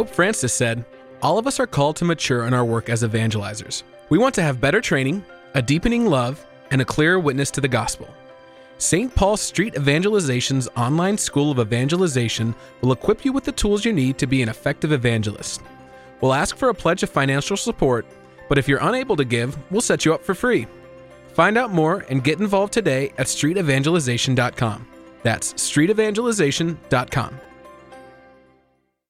Pope Francis said, "All of us are called to mature in our work as evangelizers. We want to have better training, a deepening love, and a clearer witness to the gospel. St. Paul Street Evangelization's online school of evangelization will equip you with the tools you need to be an effective evangelist. We'll ask for a pledge of financial support, but if you're unable to give, we'll set you up for free. Find out more and get involved today at streetevangelization.com. That's streetevangelization.com.